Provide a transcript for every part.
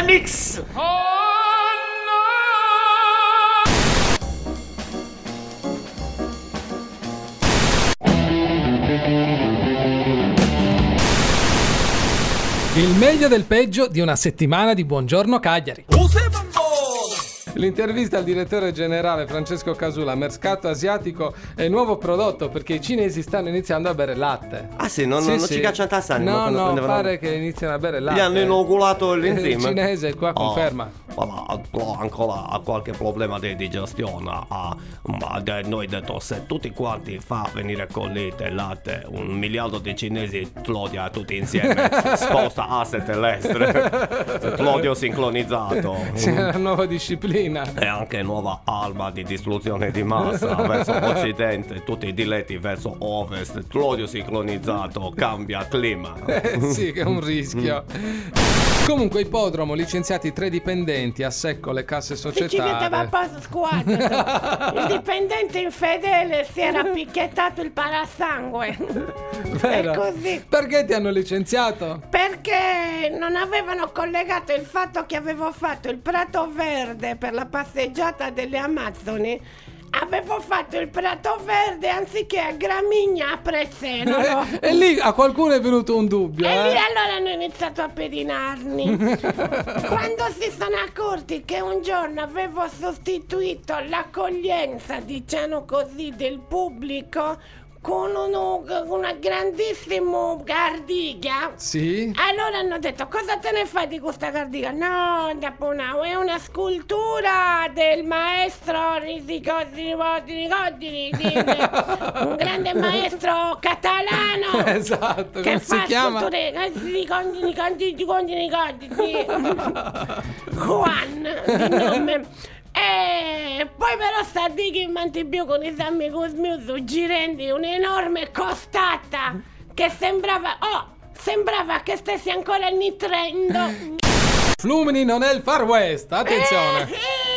Felix! Il meglio del peggio di una settimana di Buongiorno Cagliari. L'intervista al direttore generale Francesco Casula, mercato asiatico è nuovo prodotto perché i cinesi stanno iniziando a bere latte. Ah sì, non ci cacciano tassanima. No, pare che iniziano a bere latte. Gli hanno inoculato l'enzima. Il cinese qua conferma. Ancora qualche problema di digestione. Ma noi detto, se tutti quanti fa venire con il latte, 1 miliardo di cinesi tlodia tutti insieme, sposta asse terrestre, tlodio sincronizzato. C'è una nuova disciplina. E anche nuova arma di distruzione di massa verso occidente, tutti i diletti verso ovest, tlodio sincronizzato, cambia clima. Sì, che è un rischio. Comunque ippodromo, licenziati 3 dipendenti, a secco le casse societarie. Ci vedeva post squadra. Il dipendente infedele si era picchiettato il parasangue. Vero? È così. Perché ti hanno licenziato? Perché non avevano collegato il fatto che avevo fatto il prato verde per la passeggiata delle Amazzoni. Avevo fatto il prato verde anziché a Gramigna a Prezzemolo. E lì a qualcuno è venuto un dubbio. E lì allora hanno iniziato a pedinarmi. Quando si sono accorti che un giorno avevo sostituito l'accoglienza, diciamo così, del pubblico con una grandissima gardiga. Sì. Allora hanno detto: cosa te ne fai di questa gardiga? No, è una scultura del maestro Risicotti, un grande maestro catalano. Esatto, che come si chiama? Juan di nome. E poi però sta di che manti più con i sammi cosmiu suggerendi un'enorme costata che sembrava che stessi ancora nitrendo. Flumini non è il Far West, attenzione.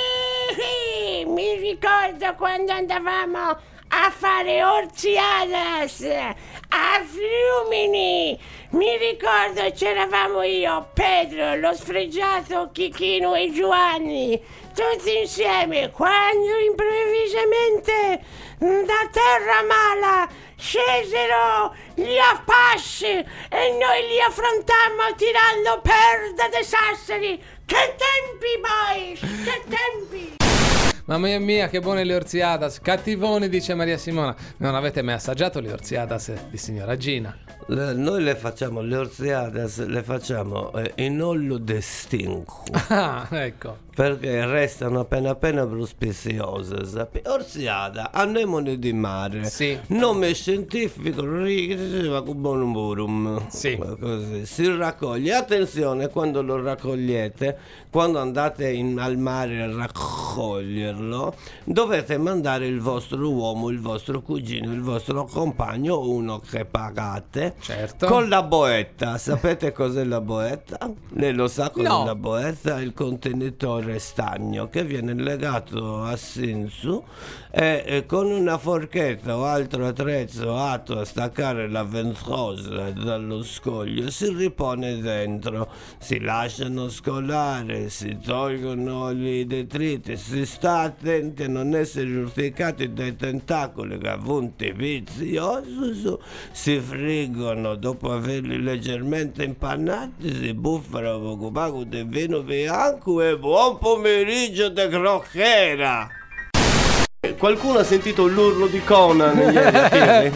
Mi ricordo quando andavamo a fare orziadas a Flumini. Mi ricordo c'eravamo io, Pedro, lo sfregiato Chichino e Giovanni, tutti insieme, quando improvvisamente da terra mala scesero gli Apache e noi li affrontammo tirando perda dei sassari. Che tempi, boys, che tempi! Mamma mia, che buone le orziadas. Cattivoni, dice Maria Simona. Non avete mai assaggiato le orziadas di signora Gina? Noi le facciamo, le orziadas le facciamo in olio de stinco. Ah, ecco. Perché restano appena prospiziose. Orziada, anemone di mare. Sì. Nome scientifico Rigidivacubonumburum. Sì. Così si raccoglie. Attenzione quando lo raccogliete, quando andate al mare a raccoglierlo, dovete mandare il vostro uomo, il vostro cugino, il vostro compagno, uno che pagate. Certo. Con la boetta. Sapete cos'è la boetta? Lei lo sa cos'è No. la boetta? Il contenitore stagno che viene legato a Sinsu e con una forchetta o altro attrezzo atto a staccare la ventrosa dallo scoglio si ripone dentro, si lasciano scolare, si tolgono i detriti, si sta attenti a non essere urticati dai tentacoli che avunti viziosi, si friggono, dopo averli leggermente impannati si buffano poco poco di vino bianco e buon pomeriggio de crocchera. Qualcuno ha sentito l'urlo di Conan ieri?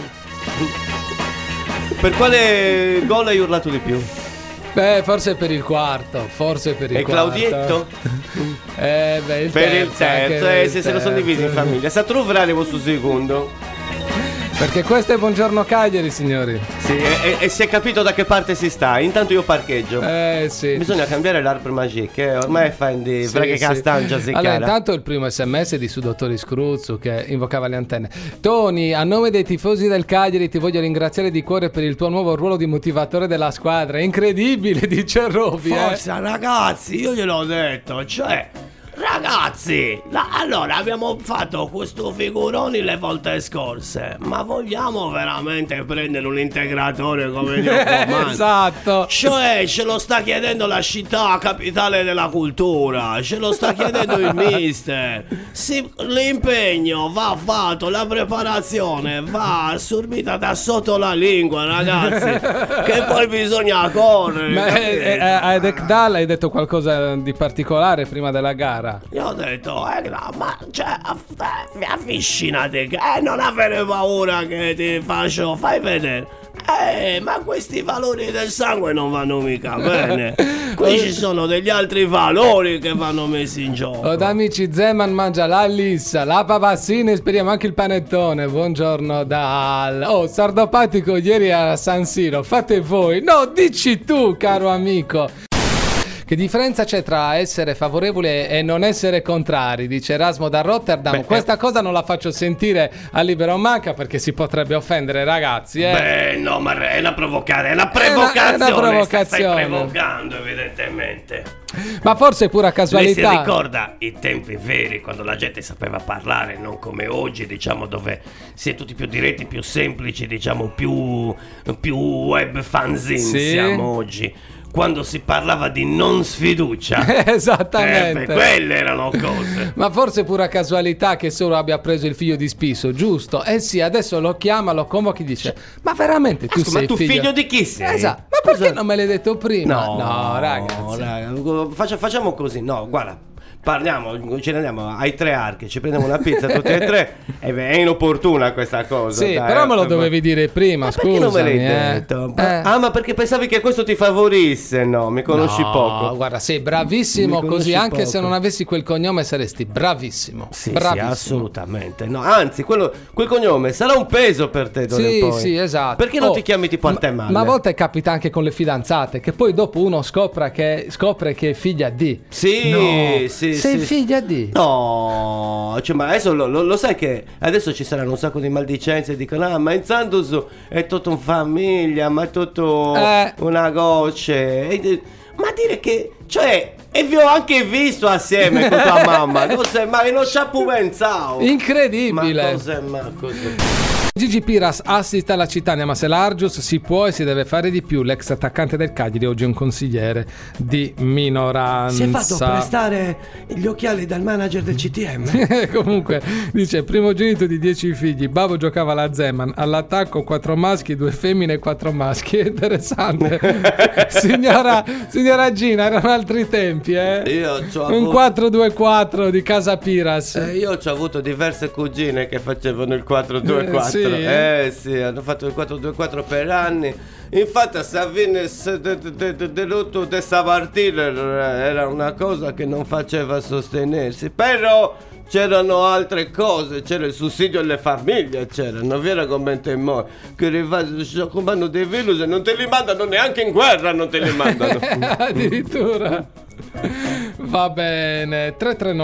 Per quale gol hai urlato di più? Beh, forse per il quarto. E Claudietto? Il per il terzo, se lo sono divisi in famiglia. Sa trovare questo secondo? Perché questo è Buongiorno Cagliari, signori. Sì, e si è capito da che parte si sta. Intanto io parcheggio. Sì. Bisogna cambiare l'arbre magique, ormai fa di freghe castangia si Allora, cara. intanto il primo SMS di Sudottori Scruzzu che invocava le antenne. Tony, a nome dei tifosi del Cagliari ti voglio ringraziare di cuore per il tuo nuovo ruolo di motivatore della squadra. È incredibile, dice Roby. Forza ragazzi, io gliel'ho detto, cioè Ragazzi, allora abbiamo fatto questo figuroni le volte scorse, ma vogliamo veramente prendere un integratore come Dio comanda? Esatto. Cioè, ce lo sta chiedendo la città capitale della cultura, ce lo sta chiedendo il mister. L'impegno va fatto, la preparazione va assorbita da sotto la lingua, ragazzi, che poi bisogna correre. Ma ad Ekdal hai detto qualcosa di particolare prima della gara? Io ho detto, ma cioè, avvicinate, non avere paura che ti faccio, fai vedere. Ma questi valori del sangue non vanno mica bene. Qui ci sono degli altri valori che vanno messi in gioco. Od amici, Zeman mangia la lissa, la pavassina e speriamo anche il panettone. Buongiorno dal... Sardopatico ieri a San Siro, fate voi. No, dici tu, caro amico. Che differenza c'è tra essere favorevole e non essere contrari? Dice Erasmo da Rotterdam. Questa cosa non la faccio sentire a Libero Manca perché si potrebbe offendere, ragazzi. No, ma è una provocazione. È una provocazione. Stai provocando, evidentemente. Ma forse è pura casualità. Lei si ricorda i tempi veri, quando la gente sapeva parlare, non come oggi, diciamo, dove si è tutti più diretti, più semplici, diciamo, più web fanzine siamo oggi. Quando si parlava di non sfiducia. Esattamente. Quelle erano cose. Ma forse pura casualità che solo abbia preso il figlio di Spiso, giusto? Sì, adesso lo chiama, lo convoca e dice: ma veramente tu sei ma tu figlio di chi sei? Esatto. Ma perché non me l'hai detto prima? No, ragazzi. Facciamo così, no, guarda. Ce ne andiamo ai 3 archi, ci prendiamo una pizza tutti e 3. È inopportuna questa cosa. Sì, dai, però me lo dovevi dire prima, scusa. Perché non me l'hai detto? Ma perché pensavi che questo ti favorisse? No, mi conosci poco. Guarda, sei bravissimo così, anche poco. Se non avessi quel cognome saresti bravissimo. Sì, bravissimo. Sì, assolutamente. No, anzi, quel cognome sarà un peso per te. Sì, esatto. Perché non ti chiami tipo Antemale? Ma a volte capita anche con le fidanzate, che poi dopo uno scopre che è figlia di. Sì, no. Sì. Sei figlia di? No, cioè, ma adesso lo sai che adesso ci saranno un sacco di maldicenze e dicono: ma in Santos è tutto in famiglia, ma è tutto una gocce. Ma dire che, cioè, e vi ho anche visto assieme con tua mamma. Non ci ha più pensato. Incredibile. Ma cos'è? Gigi Piras assiste alla città, andiamo a Selargius, si può e si deve fare di più. L'ex attaccante del Cagliari oggi è un consigliere di minoranza. Si è fatto prestare gli occhiali dal manager del CTM. Comunque dice: primogenito di 10 figli, Bavo giocava alla Zeman, all'attacco 4 maschi, 2 femmine e 4 maschi. È interessante. signora Gina, erano altri tempi, un 4-2-4 di casa Piras. Io ho avuto diverse cugine che facevano il 4-2-4. Sì. Sì, hanno fatto il 4-2-4 per anni. Infatti, se viene delutto di stamattina era una cosa che non faceva sostenersi. Però c'erano altre cose, c'era il sussidio alle famiglie, non era come in mo che comandano dei virus e non te li mandano neanche in guerra, non te li mandano. Addirittura. Va bene,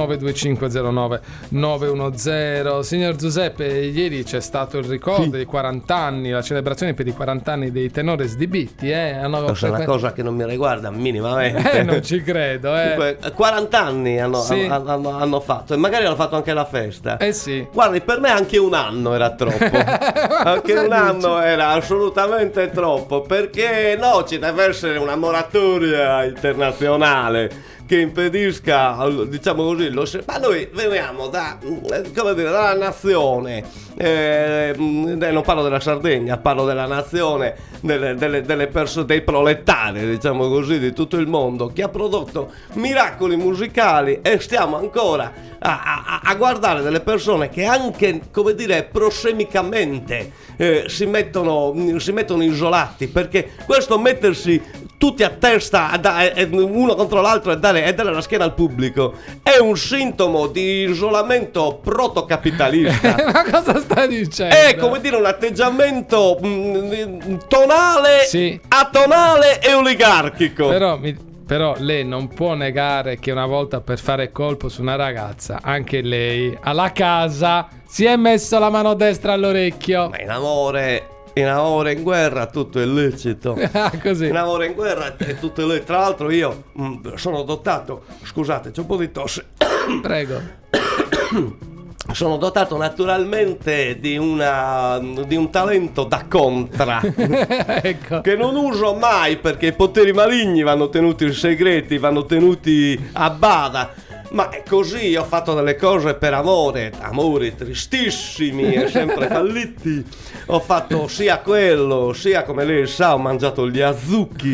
339-2509-910. Signor Giuseppe, ieri c'è stato il ricordo dei 40 anni, la celebrazione per i 40 anni dei Tenores di Bitti. È una cosa che non mi riguarda minimamente. Non ci credo. 40 anni hanno fatto, e magari hanno fatto anche la festa. Sì. Guardi, per me anche un anno era troppo. Anche un anno era assolutamente troppo, perché no, ci deve essere una moratoria internazionale che impedisca, diciamo così, ma noi veniamo dalla nazione, non parlo della Sardegna, parlo della nazione, delle persone, dei proletari, diciamo così, di tutto il mondo, che ha prodotto miracoli musicali, e stiamo ancora a guardare delle persone che anche, come dire, prosemicamente si mettono isolati, perché questo mettersi tutti a testa uno contro l'altro e dare la schiena al pubblico è un sintomo di isolamento protocapitalista. Ma cosa sta dicendo? È, come dire, un atteggiamento tonale, atonale e oligarchico. Però lei non può negare che una volta, per fare colpo su una ragazza, anche lei alla casa si è messo la mano destra all'orecchio. Ma in amore, in guerra tutto è lecito. Così. In amore, in guerra è tutto lecito. Tra l'altro io sono dotato, scusate, c'è un po' di tosse. Prego. Sono dotato naturalmente di un talento da contra Ecco. che non uso mai, perché i poteri maligni vanno tenuti segreti, vanno tenuti a bada. Ma è così, ho fatto delle cose per amori tristissimi e sempre falliti. Ho fatto sia quello, sia, come lei sa, ho mangiato gli azucchi.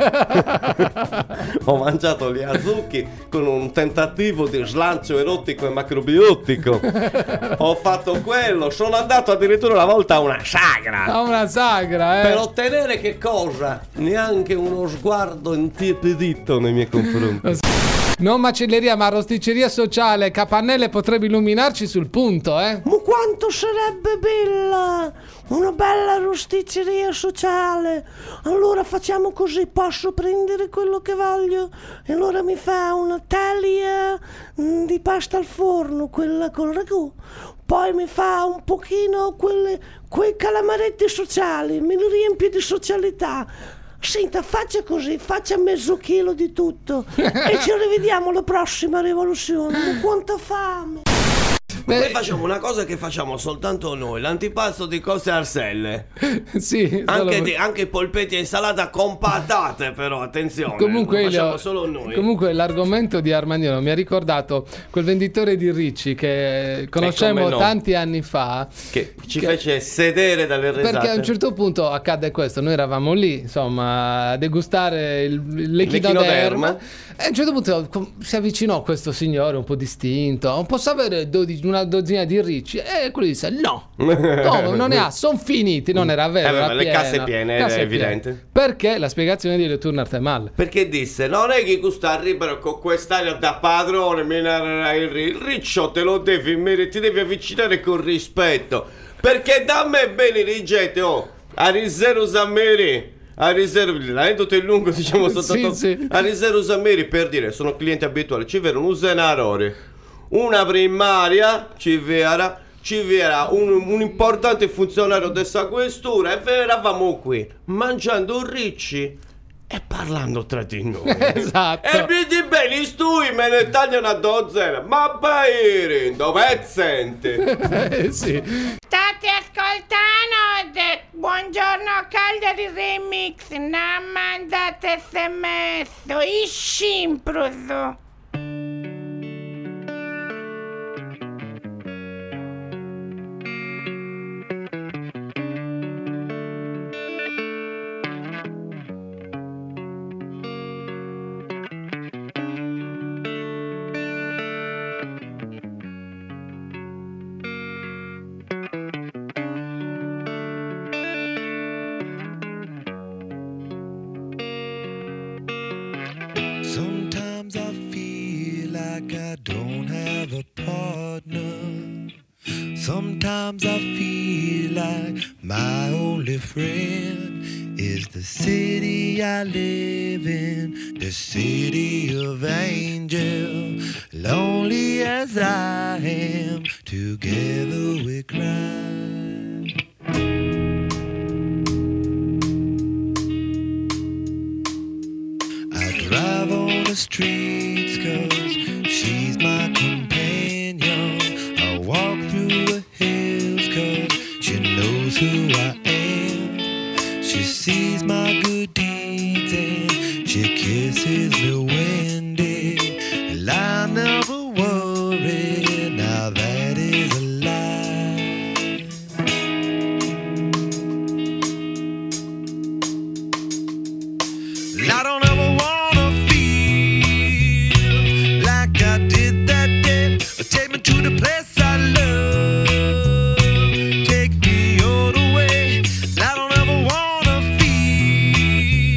Ho mangiato gli azucchi con un tentativo di slancio erotico e macrobiotico. Ho fatto quello, sono andato addirittura una volta a una sagra. A una sagra, Per ottenere che cosa? Neanche uno sguardo intiepidito nei miei confronti. Non macelleria, ma rosticceria sociale. Capannelle potrebbe illuminarci sul punto, eh? Ma quanto sarebbe bella una bella rosticceria sociale. Allora facciamo così, posso prendere quello che voglio e allora mi fa una taglia di pasta al forno, quella col ragù, poi mi fa un pochino quei calamaretti sociali, me li riempie di socialità. Senta, faccia così, faccia mezzo chilo di tutto e ci rivediamo alla prossima rivoluzione. Ma quanta fame! Noi facciamo una cosa che facciamo soltanto noi, l'antipasto di cose arselle. Sì. Anche i polpetti e insalata con patate, però attenzione, Comunque, lo facciamo solo noi. Comunque l'argomento di Armagnano mi ha ricordato quel venditore di Ricci che conoscemmo come no, tanti anni fa, che ci fece sedere dalle risate. perché a un certo punto accadde questo. Noi eravamo lì, insomma, a degustare l'echinoderma e a un certo punto si avvicinò questo signore un po' distinto. Posso avere una dozzina di Ricci? E quello disse no. Come? Non ne ha, sono finiti. Non era vero, era le pieno. casse piene, è evidente. Perché la spiegazione di Return Artemal, perché disse non è che gusta arrivare con quest'aria da padrone, il riccio te lo devi ti devi avvicinare con rispetto, perché da me bene rigete a riservo Zammeri. A riserva, l'aneddoto è lungo, diciamo soltanto. Sì. A riserva Zammeri, per dire, sono clienti abituali, ci vedono un zenarore, una primaria, ci vera un importante funzionario della questura, e eravamo qui mangiando un ricci e parlando tra di noi. Esatto. E vedi bene, stui me ne tagliano a dozzena, ma Bairi, dove sente? Sì. State ascoltando Buongiorno Cagliari Remix, non mandate sms, iscimpruso. Sometimes I feel like I don't have a partner. Sometimes I feel like my only friend is the city I live in, the city of angel. Lonely as I am, together we cry. Drive on the streets 'cause she's my companion. I walk through the hills 'cause she knows who I am. She sees my good deeds and she kisses me when day. And I never worry, now that is a lie. I don't ever want take me to the place I love. Take me all the way. I don't ever wanna feel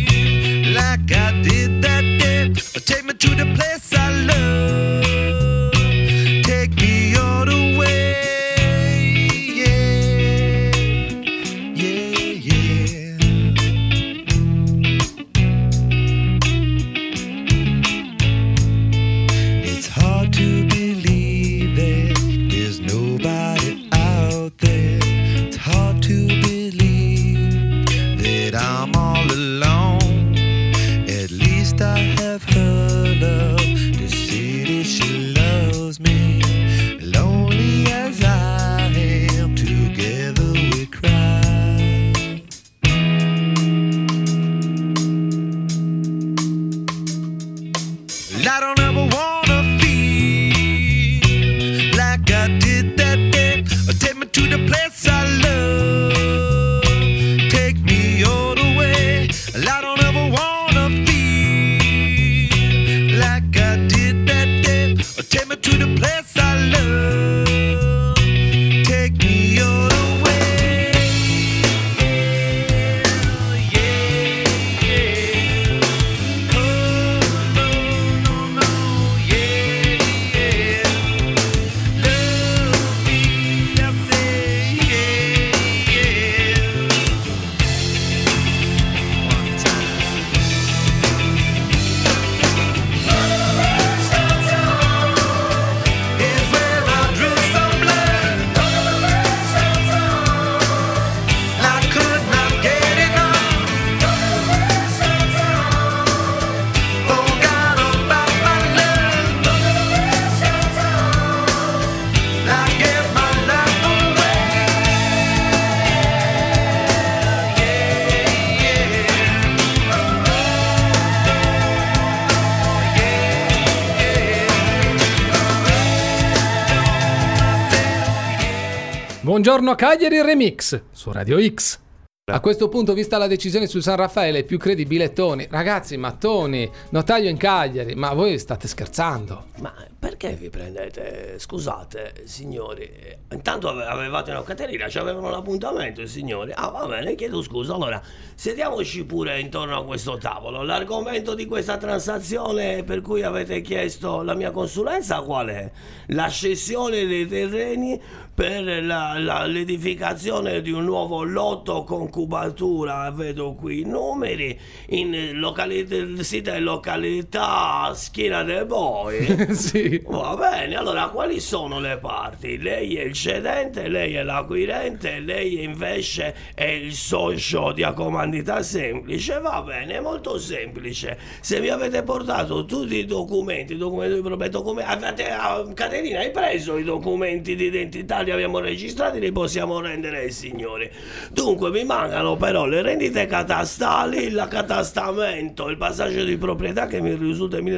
Buongiorno Cagliari Remix su Radio X. A questo punto, vista la decisione sul San Raffaele, più credibile Tony. Ragazzi, ma Tony, notaio in Cagliari, ma voi state scherzando? Ma perché vi prendete? Scusate, signori. Intanto avevate una Caterina, c'avevano l'appuntamento, signori. Ah, va bene, chiedo scusa. Allora, sediamoci pure intorno a questo tavolo. L'argomento di questa transazione per cui avete chiesto la mia consulenza qual è? La cessione dei terreni per l'edificazione di un nuovo lotto con cubatura, vedo qui i numeri, in sita e località Schiena dei Boi. Sì. Va bene, allora quali sono le parti? Lei è il cedente, lei è l'acquirente, lei invece è il socio di accomandità semplice. Va bene, molto semplice. Se vi avete portato tutti i documenti di proprietà, Caterina, hai preso i documenti di identità, li abbiamo registrati, li possiamo rendere ai signori. Dunque mi mancano però le rendite catastali, l'accatastamento, il passaggio di proprietà che mi risulta nel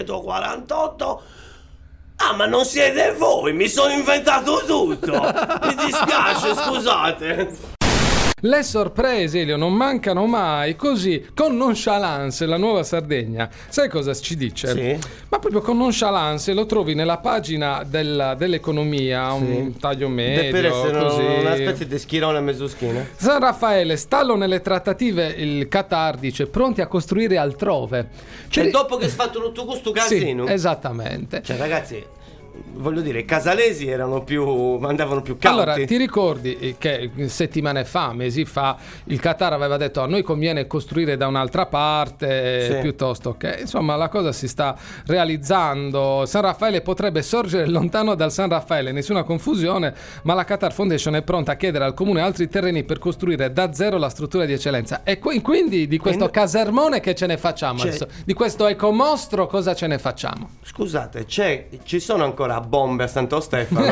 1948. Ah, ma non siete voi, mi sono inventato tutto. Mi dispiace, scusate. Le sorprese, Elio, non mancano mai. Così, con nonchalance, la Nuova Sardegna, sai cosa ci dice? Sì. Ma proprio con nonchalance lo trovi nella pagina dell'economia, sì. Un taglio medio, per essere così. Una specie di schirone a mezzoschina. San Raffaele, stallo nelle trattative, il Qatar dice, pronti a costruire altrove. Cioè, dopo che si fatto tutto questo casino? Sì, esattamente. Cioè, ragazzi, voglio dire, i casalesi andavano più cauti. Allora, ti ricordi che settimane fa, mesi fa, il Qatar aveva detto a noi conviene costruire da un'altra parte, sì, piuttosto che, insomma, la cosa si sta realizzando. San Raffaele potrebbe sorgere lontano dal San Raffaele, nessuna confusione, ma la Qatar Foundation è pronta a chiedere al comune altri terreni per costruire da zero la struttura di eccellenza. E quindi di questo casermone che ce ne facciamo adesso? Di questo ecomostro cosa ce ne facciamo? Scusate, ci sono ancora bombe a Santo Stefano?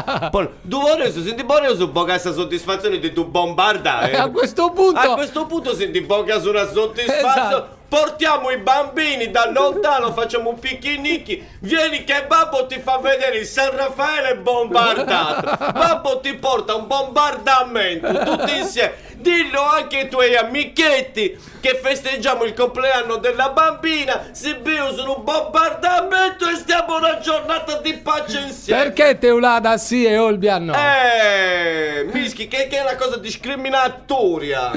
Senti buono su poca soddisfazione di tu bombardare. A questo punto senti poca su una soddisfazione. Esatto. Portiamo i bambini da lontano, facciamo un picchinichi. Vieni che Babbo ti fa vedere il San Raffaele bombardato. Babbo ti porta un bombardamento tutti insieme. Dillo anche ai tuoi amichetti che festeggiamo il compleanno della bambina, si bevono un bombardamento e stiamo una giornata di pace insieme. Perché Teulada sì e Olbia no? Mischi, che è una cosa discriminatoria.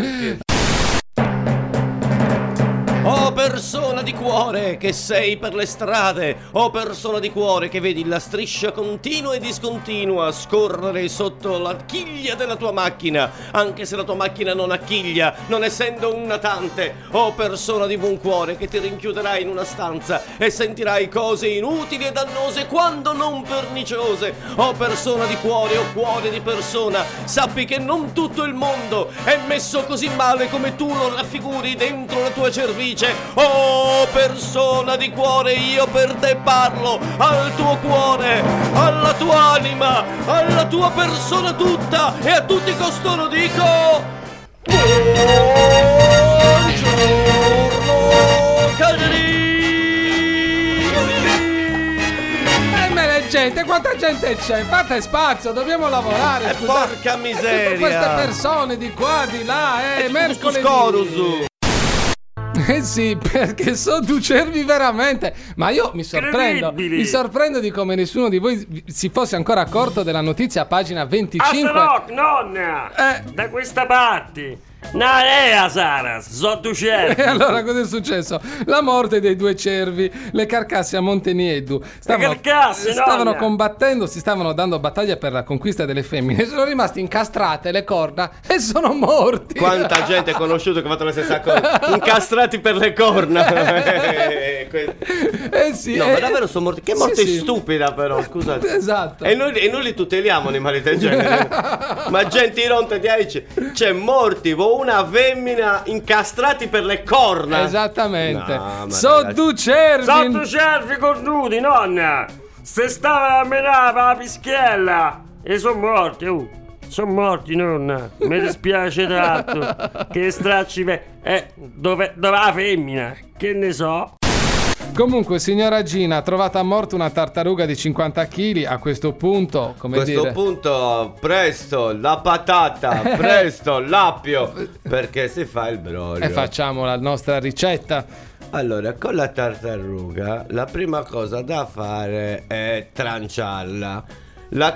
Oh persona di cuore che sei per le strade, oh persona di cuore che vedi la striscia continua e discontinua scorrere sotto la chiglia della tua macchina, anche se la tua macchina non ha chiglia, non essendo un natante. Oh persona di buon cuore che ti rinchiuderai in una stanza e sentirai cose inutili e dannose quando non perniciose. Oh persona di cuore, oh cuore di persona, sappi che non tutto il mondo è messo così male come tu lo raffiguri dentro la tua cervice. Oh persona di cuore, io per te parlo al tuo cuore, alla tua anima, alla tua persona tutta, e a tutti costoro dico buongiorno Cagliari. Gente, quanta gente c'è? Fate spazio, dobbiamo lavorare. Porca miseria, tutte queste persone di qua, di là, mercoledì. Sì, perché sodducervi veramente. Ma io mi sorprendo di come nessuno di voi si fosse ancora accorto della notizia a pagina 25. Nonna, da questa parte. No, a Sara, sotto cervi. E allora cosa è successo? La morte dei due cervi, le carcasse a Monteniedu stavano combattendo, si stavano dando battaglia per la conquista delle femmine. Sono rimasti incastrate le corna e sono morti. Quanta gente è conosciuto che ha fatto la stessa cosa? Incastrati per le corna. Sì, no, ma davvero sono morti. Che morte stupida, però, scusate. Esatto. E noi li tuteliamo animali del genere. Ma gente ironta dice, c'è morti una femmina incastrati per le corna. Esattamente. No, sottocervi cornuti, nonna. Se stava a menare la pischiella e sono morti. Sono morti, nonna. Mi dispiace tanto. Che stracci dove la femmina? Che ne so. Comunque, signora Gina, ha trovato a morto una tartaruga di 50 kg. A questo punto, come A questo dire... punto, presto, la patata, presto, l'appio, perché si fa il broglio. E facciamo la nostra ricetta. Allora, con la tartaruga, la prima cosa da fare è tranciarla. La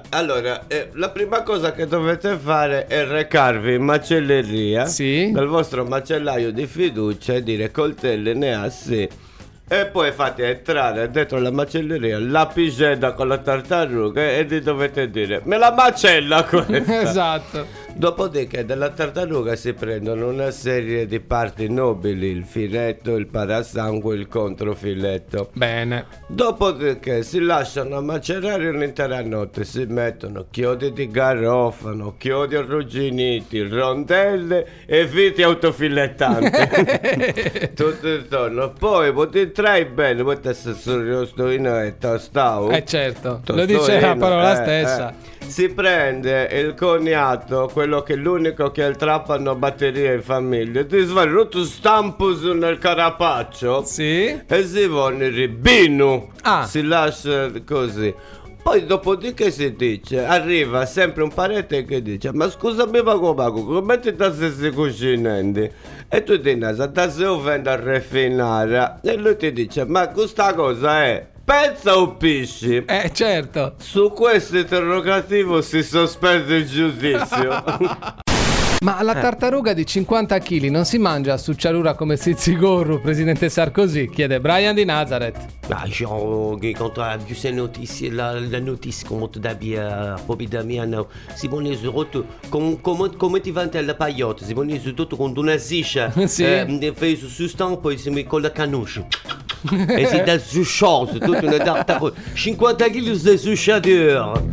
prima cosa che dovete fare è recarvi in macelleria Sì. dal vostro macellaio di fiducia e dire coltelli ne ha sì. E poi fate entrare dentro la macelleria la piscetta con la tartaruga e gli dovete dire me la macella questa. Esatto. Dopodiché dalla tartaruga si prendono una serie di parti nobili, il filetto, il parasangue, il controfiletto. Bene. Dopodiché si lasciano macerare un'intera notte, si mettono chiodi di garofano, chiodi arrugginiti, rondelle e viti autofilettanti. Tutto intorno. Poi potete trai bene, potete essere e tostau. Certo, lo dice la parola stessa. Si prende il cognato, quello che è l'unico che il trappano batteria in famiglia, ti svarruto stampo nel carapaccio. Sì. E si va nel ribino. Ah. Si lascia così. Poi dopodiché si dice, arriva sempre un parete che dice ma scusami Paco, come ti stai cucinando? E tu ti nasa, ti sei vendo a refinare. E lui ti dice ma questa cosa è pezza o pisci? Certo. Su questo interrogativo si sospende il giudizio. Ma la tartaruga di 50 kg non si mangia a succiarura come Sizzigorru, presidente Sarkozy? Chiede Brian di Nazareth. Ah, genre, quand tu as vu ces notices, la notice, comment tu as Bobby Damiano, si pone su rotto, come ti vanti alla pagliotta, si pone su tutto con una ziscia, Sì. fai su stampo e si met con la canouche. E si dà su chance, tutta una tartaruga, 50 kg di succiatura.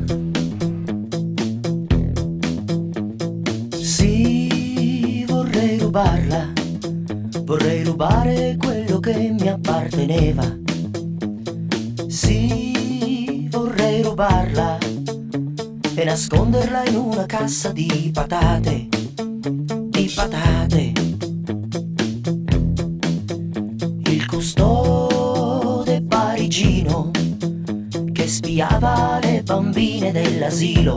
Sì, vorrei rubarla, vorrei rubare quello che mi apparteneva. Sì, vorrei rubarla e nasconderla in una cassa di patate, di patate. Il custode parigino che spiava le bambine dell'asilo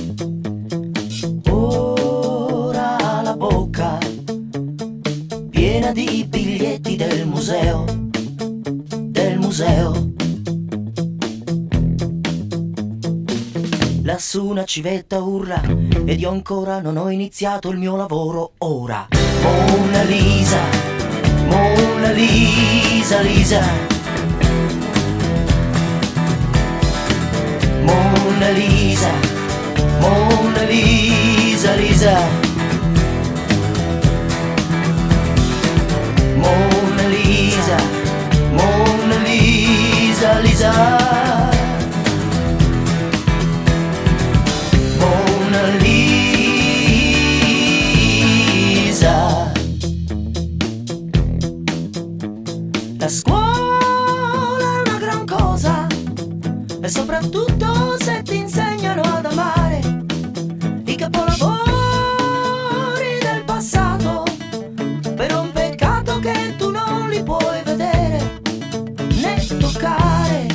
ora ha la bocca piena di biglietti del museo, del museo. Lassù una civetta urla ed io ancora non ho iniziato il mio lavoro ora. Mona Lisa, Mona Lisa, Lisa. Mona Lisa, Mona Lisa, Lisa. Mona Lisa, Mona Lisa, Lisa. Mona Lisa. La scuola è una gran cosa e soprattutto se ti insegnano ad amare i capolavori del passato, però è un peccato che tu non li puoi vedere né toccare.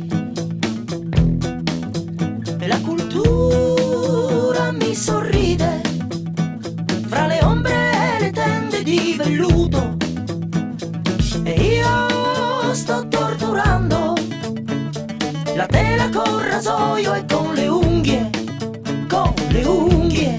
E la cultura mi sorride fra le ombre e le tende di velluto e io sto torturando la tela col rasoio e con le unghie, con le unghie.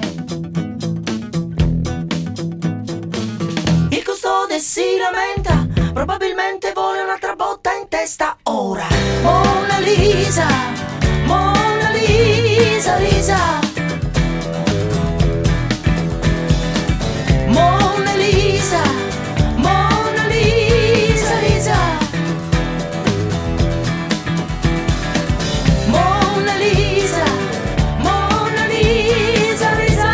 Il custode si lamenta, probabilmente vuole un'altra botta in testa ora. Mona Lisa, Mona Lisa, Lisa. Mona Lisa, Mona Lisa, Lisa. Mona Lisa, Mona Lisa, Lisa.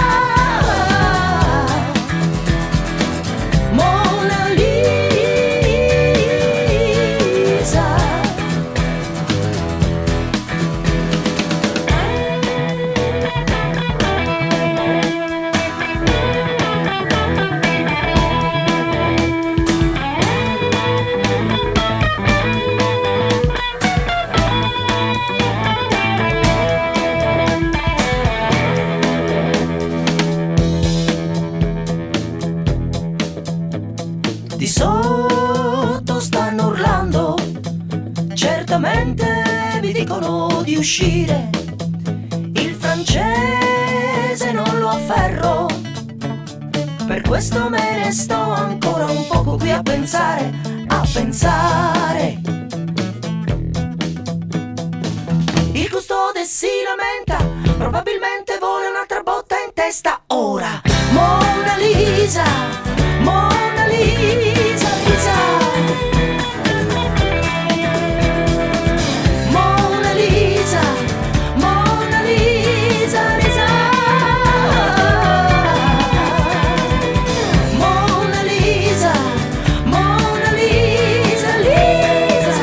Mona Lisa. uscire. Il francese non lo afferro, per questo me ne sto ancora un poco qui a pensare, a pensare. Il custode si lamenta, probabilmente vuole un'altra botta in testa. Ora Mona Lisa, Mona Lisa, Lisa. Mona Lisa, Mona Lisa, Lisa. Mona Lisa, Mona Lisa, Lisa.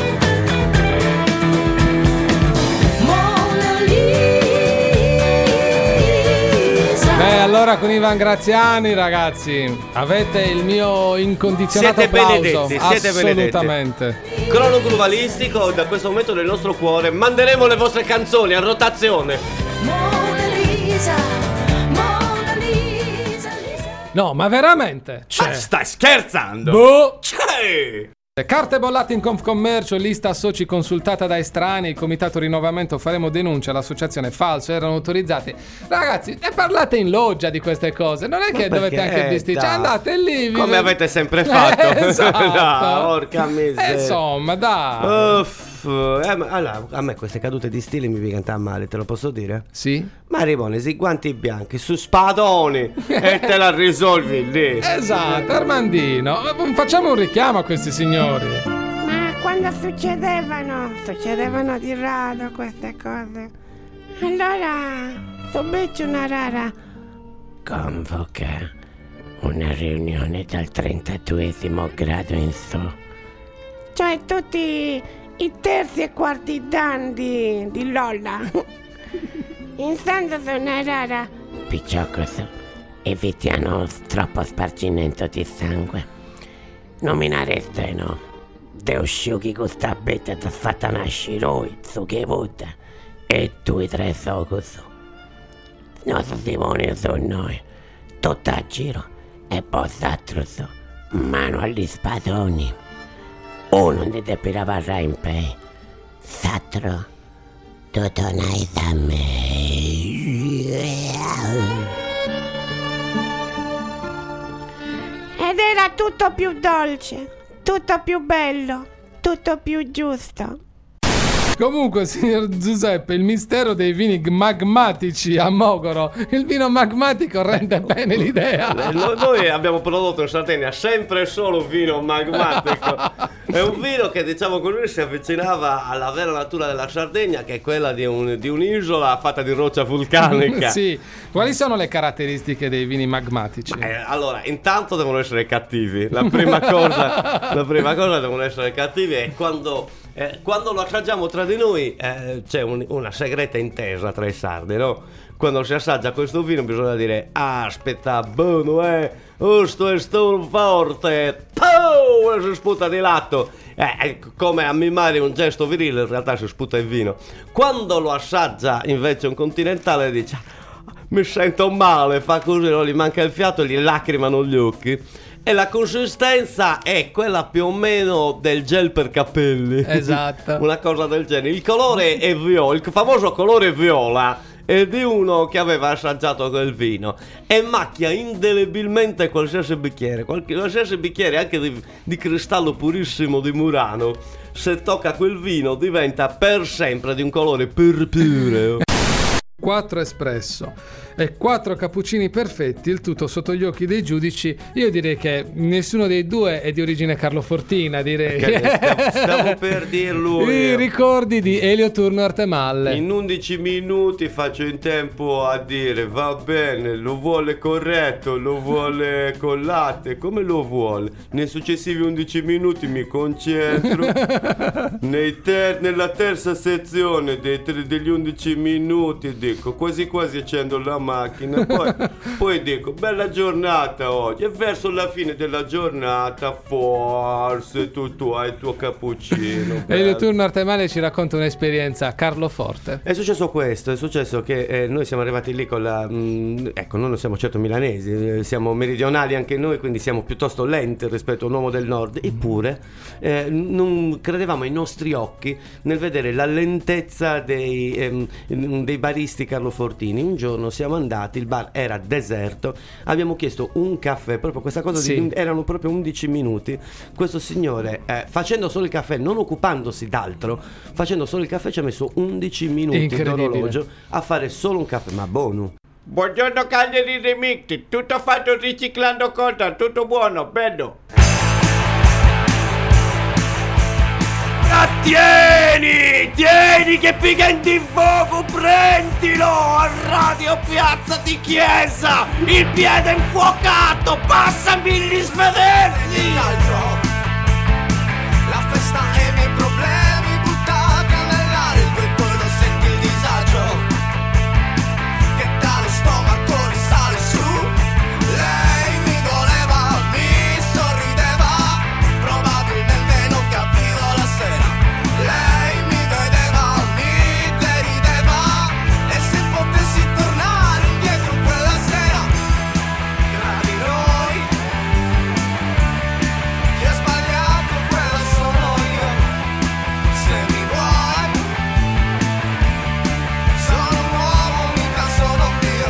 Mona Lisa. Beh, allora con Ivan Graziani, ragazzi, avete il mio incondizionato Siete applauso. benedetti, siete Assolutamente. Crono globalistico, da questo momento nel nostro cuore manderemo le vostre canzoni a rotazione. Mona Lisa, Mona Lisa, Lisa. No, ma veramente? Ma stai scherzando? Boh. Cioè! Carte bollate in Confcommercio, lista soci consultata da estranei, comitato rinnovamento, faremo denuncia all'associazione falso, erano autorizzati. Ragazzi, e parlate in loggia di queste cose, non è che dovete anche bisticciare, andate lì. Come avete sempre fatto. Esatto. No, porca miseria. Insomma, dai. Allora, a me queste cadute di stile mi cantano male, te lo posso dire? Sì? Ma riponesi guanti bianchi su spadoni e te la risolvi lì. Esatto, Armandino. Facciamo un richiamo a questi signori. Ma quando succedevano di rado queste cose. Allora, Sobeccio una rara convoca una riunione dal 32esimo grado in su. Cioè tutti i terzi e quarti dan di Lolla. Instanza una rara picciocoso, evitiamo troppo spargimento di sangue. Nominare steno de usciuchi questa betta da fatta nascere noi, su che vota, e 2-3 socos. Nostro Simone sono noi, tutto a giro, e poi s'altro so, mano agli spadoni. Uno ne deve varrà in pei, s'altro tutto un da me. Ed era tutto più dolce, tutto più bello, tutto più giusto. Comunque, signor Giuseppe, il mistero dei vini magmatici a Mogoro. Il vino magmatico rende bene l'idea. Noi abbiamo prodotto in Sardegna sempre e solo vino magmatico. È un vino che, diciamo così, si avvicinava alla vera natura della Sardegna, che è quella di un'isola fatta di roccia vulcanica. Sì. Quali sono le caratteristiche dei vini magmatici? Allora, intanto devono essere cattivi. La prima cosa devono essere cattivi, e quando lo assaggiamo tra di noi c'è una segreta intesa tra i sardi, no? Quando si assaggia questo vino bisogna dire: aspetta, buono, sto è forte, e si sputa di lato. Come a mimare un gesto virile, in realtà si sputa il vino. Quando lo assaggia invece un continentale dice: mi sento male, fa così, no? Gli manca il fiato e gli lacrimano gli occhi. E la consistenza è quella più o meno del gel per capelli. Esatto. Una cosa del genere. Il colore è viola, il famoso colore viola è di uno che aveva assaggiato quel vino e macchia indelebilmente qualsiasi bicchiere anche di cristallo purissimo di Murano. Se tocca quel vino diventa per sempre di un colore purpureo. 4 espresso e 4 cappuccini perfetti, il tutto sotto gli occhi dei giudici. Io direi che nessuno dei due è di origine carlofortina, direi. Stavo per dirlo. I ricordi di Elio Turno Artemalle. In 11 minuti faccio in tempo a dire: va bene, lo vuole corretto, lo vuole con latte, come lo vuole. Nei successivi 11 minuti mi concentro. Nella terza sezione degli 11 minuti dico: dico, quasi quasi accendo la macchina, poi dico, bella giornata oggi, e verso la fine della giornata forse tu hai il tuo cappuccino. E il turno Artemale ci racconta un'esperienza a Carloforte. È successo questo, è successo che noi siamo arrivati lì con la... ecco, noi non siamo certo milanesi, siamo meridionali anche noi, quindi siamo piuttosto lenti rispetto a un uomo del nord, eppure non credevamo ai nostri occhi nel vedere la lentezza dei baristi carlofortini. Un giorno siamo andati, il bar era deserto, abbiamo chiesto un caffè, proprio questa cosa erano proprio 11 minuti. Questo signore facendo solo il caffè, non occupandosi d'altro, facendo solo il caffè ci ha messo 11 minuti d'orologio a fare solo un caffè, ma buono. Buongiorno Cagliari Remix, tutto fatto riciclando cosa, tutto buono, bello. Tieni che pighendi in fuoco, prendilo a Radio Piazza di Chiesa, il piede infuocato, passami gli svedesi. La festa e i miei problemi buttati nell'aria, e poi non senti il disagio che dallo stomaco risale su. Lei mi voleva, mi sorrideva, probabilmente non capivo la sera. Lei mi vedeva, mi derideva, e se potessi tornare indietro quella sera, tra di noi chi ha sbagliato quello sono io. Se mi vuoi, sono un uomo, mica sono Dio.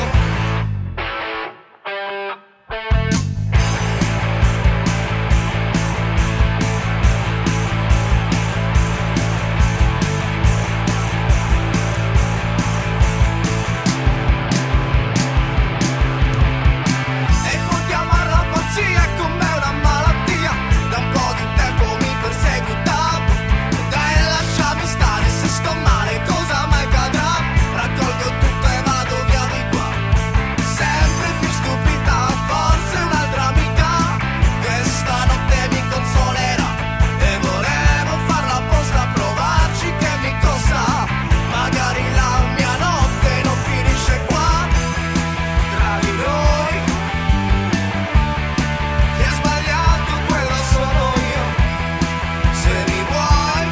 E può chiamarla pazzia, è con me una malattia. Da un po' di tempo mi perseguitavo. Dai, lasciami stare, se sto male cosa mai cadrà? Raccolgo tutto e vado via di qua. Sempre più stupita, forse un'altra amica che stanotte mi consolerà. E volevo farla apposta, provarci che mi costa. Magari la mia notte non finisce qua. Tra di noi chi ha sbagliato quello sono io. Se mi vuoi,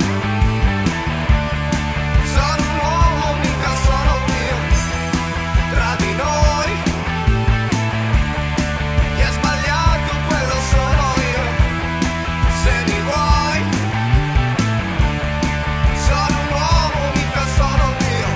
sono un uomo, mica sono Dio. Tra di noi chi ha sbagliato quello sono io. Se mi vuoi, sono un uomo, mica sono Dio.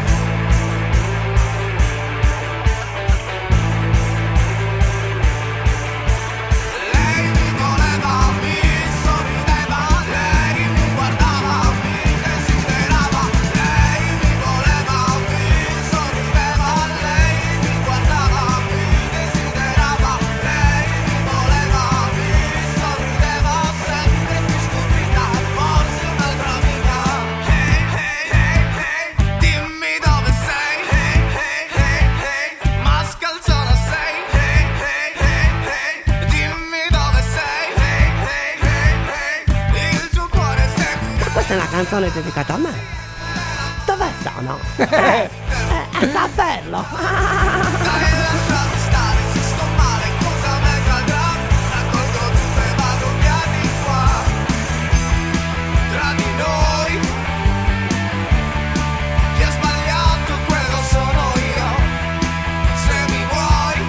Lei mi voleva, mi sorrideva, lei mi guardava, mi desiderava. Lei mi voleva, mi sorrideva, lei mi guardava, mi desiderava. Lei mi voleva, mi sorrideva, sempre più stupida, forse un'altra amica. Hey, hey, hey, hey, dimmi dove sei. Hey, hey, hey, hey, mascalzona sei. Hey, hey, hey, hey, dimmi dove sei. Hey, hey, hey, hey, il tuo cuore segue. Questa è una canzone dedicata a me. Dove sono? A saperlo. Dai, lasciami stare, se sto male cosa me cadrà? Raccolgo tutto e vado via di qua. Tra di noi chi ha sbagliato quello sono io. Se mi vuoi,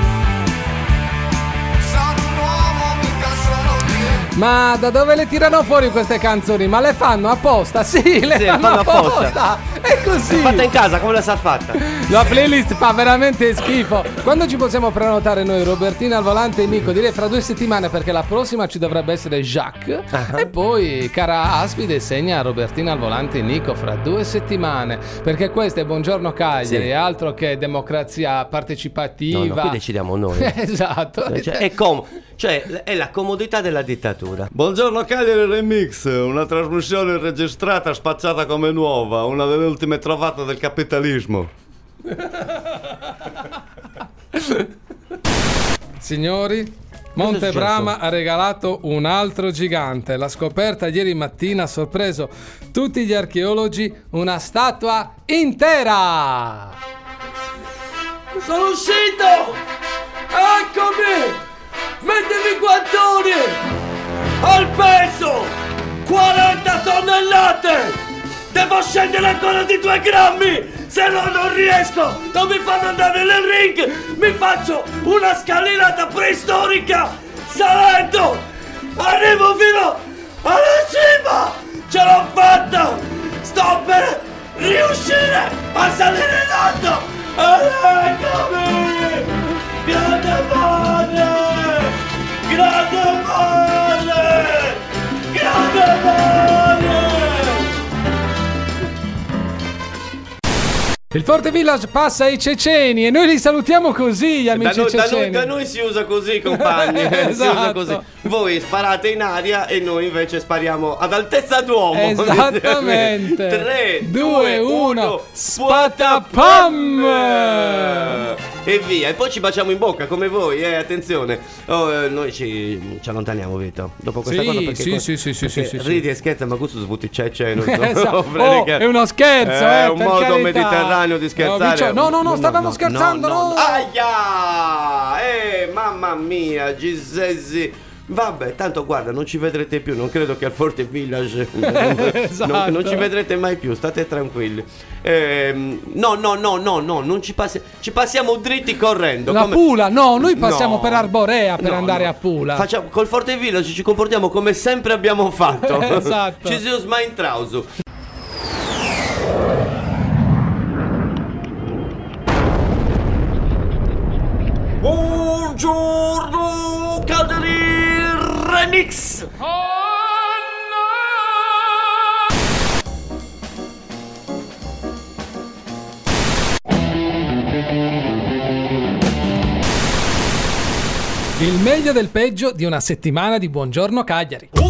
sono un uomo, mica sono Dio. Ma da dove le tirano fuori queste canzoni? Ma le fanno apposta? Sì, le fanno apposta. È così. Fatta in casa, come la sa fatta? La playlist fa veramente schifo. Quando ci possiamo prenotare noi, Robertina al volante e Nico? Direi fra 2 settimane, perché la prossima ci dovrebbe essere Jacques. E poi cara Aspide segna Robertina al volante e Nico fra 2 settimane, perché questo è Buongiorno Cagliari, Sì. altro che democrazia partecipativa. No, qui decidiamo noi. Esatto. Cioè, è la comodità della dittatura. Buongiorno Cagliari Remix, una trasmissione registrata, spacciata come nuova, una delle ultime trovate del capitalismo. Signori, Montebrama ha regalato un altro gigante. La scoperta ieri mattina ha sorpreso tutti gli archeologi, una statua intera. Sono uscito! Eccomi! Mettimi i guantoni! Al peso! 40 tonnellate! Devo scendere ancora di 2 grammi! Se no non riesco! Non mi fanno andare nel ring! Mi faccio una scalinata preistorica! Salendo! Arrivo fino alla cima! Ce l'ho fatta! Sto per riuscire a salire in alto! Eccomi! Grande mare! Grande mare! Grande mare! Il Forte Village passa ai ceceni e noi li salutiamo così, gli amici ceceni. Da noi si usa così, compagni. Si usa Esatto. così. Voi sparate in aria e noi invece spariamo ad altezza d'uomo. Esattamente. 3, 2, 1, spatapam! E via. E poi ci baciamo in bocca come voi, attenzione. Noi ci allontaniamo, Vito. Dopo questa cosa perché sì. ridi e scherza, ma questo svuti c'è, non so. Esatto. È uno scherzo, è un per modo carità. mediterraneo di scherzare. No, stavamo scherzando, no. Aia! Mamma mia, Gisesi. Vabbè, tanto guarda, non ci vedrete più. Non credo che al Forte Village Esatto. non ci vedrete mai più. State tranquilli. No, non ci passiamo dritti correndo. Pula, no, noi passiamo No. per Arborea per No, andare no. a Pula. Col Forte Village ci comportiamo come sempre abbiamo fatto. Esatto. Ci si usa in trausu. Buongiorno, Calderi Remix. Il meglio del peggio di una settimana di Buongiorno Cagliari.